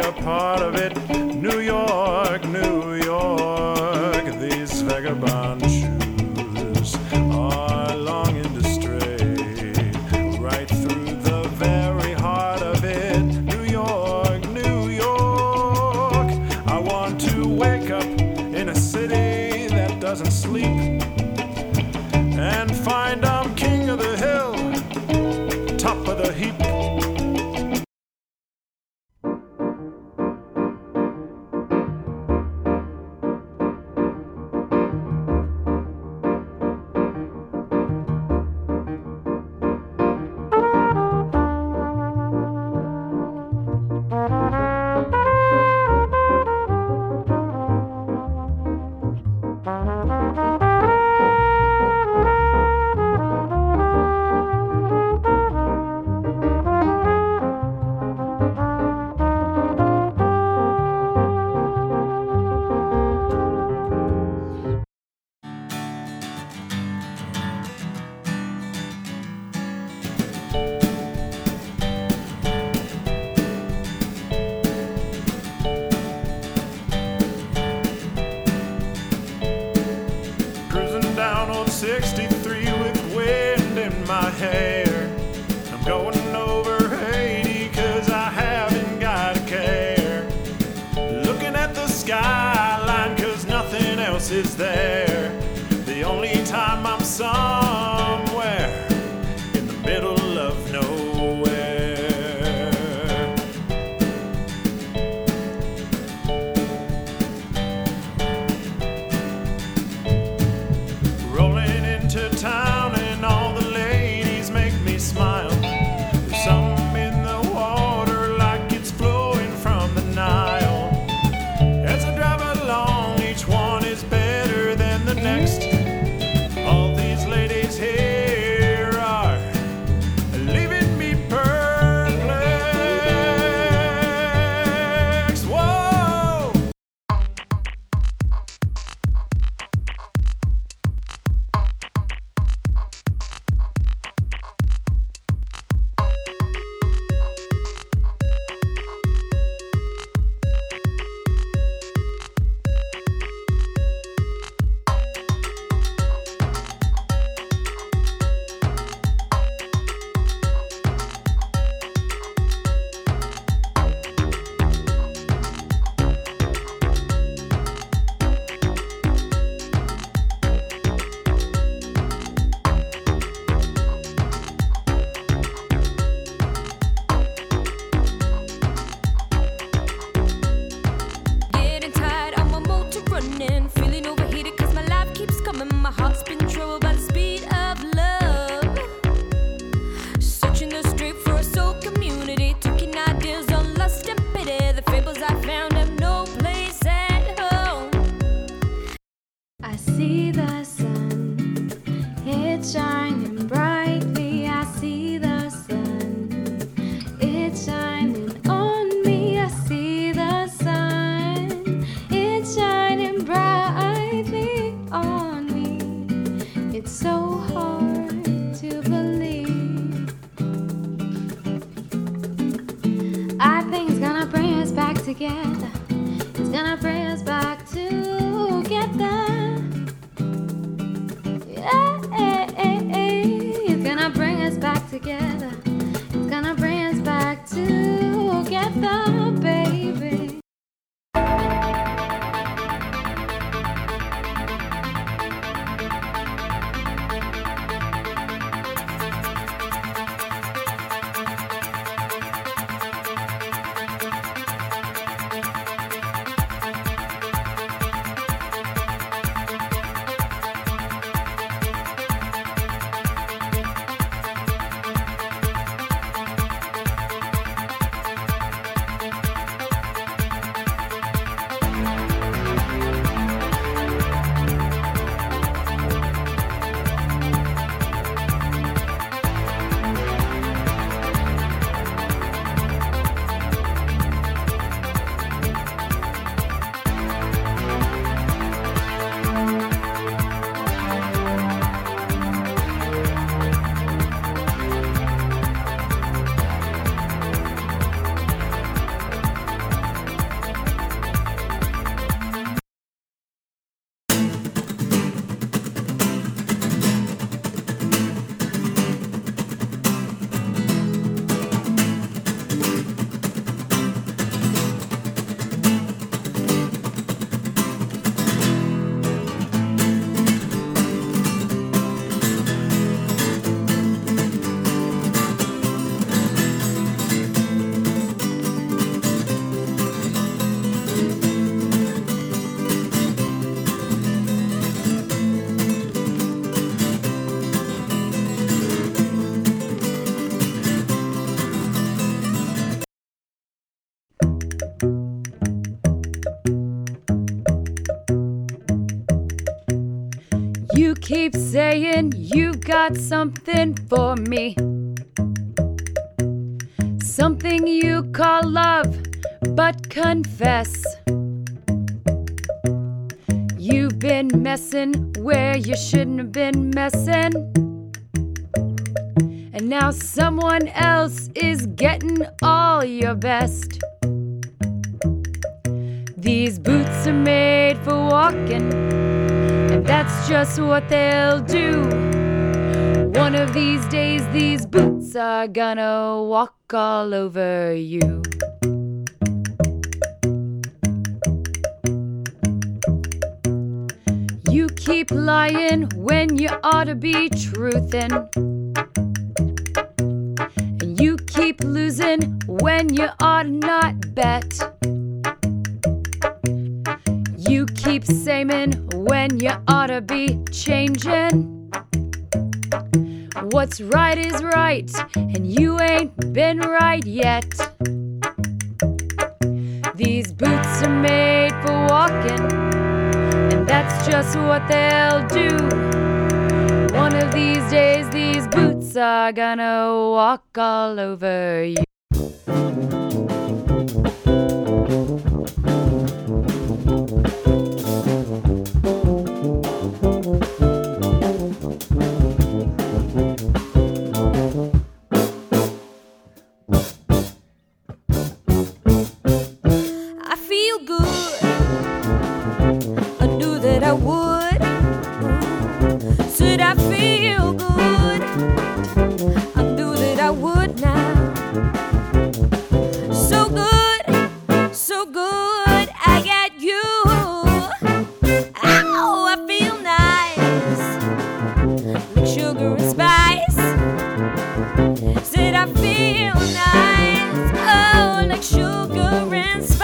a part of it. New York, New York, these vagabond shoes are longing to stray right through the very heart of it. New York, New York, I want to wake up in a city that doesn't sleep and find I'm king of the hill, top of the heap. Cruising down on 63 with wind in my hair. I'm going over 80 cause I haven't got a care. Looking at the skyline cause nothing else is there. The only time I'm somewhere in the middle of nowhere. Rolling into town and all the ladies make me smile. There's something in the water like it's flowing from the Nile. As I drive along, each one is better than the next. All these ladies here are leaving me perplexed. Whoa! Getting tired of my motor running, feeling overheated cause my life keeps coming. My heart's been troubled by the speed of love. Searching the street for a soul community, taking ideas on lust and pity. The fables I found have no place at home. I see the sun, it's shining brightly. I see the sun, it's shining on me. I see the sun, it's shining brightly on me. It's so hard to believe. I think it's gonna bring us back together. It's gonna bring us back together. Yeah, it's gonna bring us back together. It's gonna bring us back together, baby. keep saying you've got something for me, something you call love, but confess you've been messing where you shouldn't have been messing, and now someone else is getting all your best. These boots are made for walking, and that's just what they'll do. One of these days, these boots are gonna walk all over you. You keep lying when you ought to be truthin', and you keep losing when you ought to not bet. You keep saying when you ought to be changing. What's right is right, and you ain't been right yet. These boots are made for walking, and that's just what they'll do. One of these days, these boots are gonna walk all over you. I feel good. I knew that I would. Said I feel good. I knew that I would now. So good, so good. I got you. Ow, I feel nice, like sugar and spice. Said I feel nice, oh, like sugar and spice.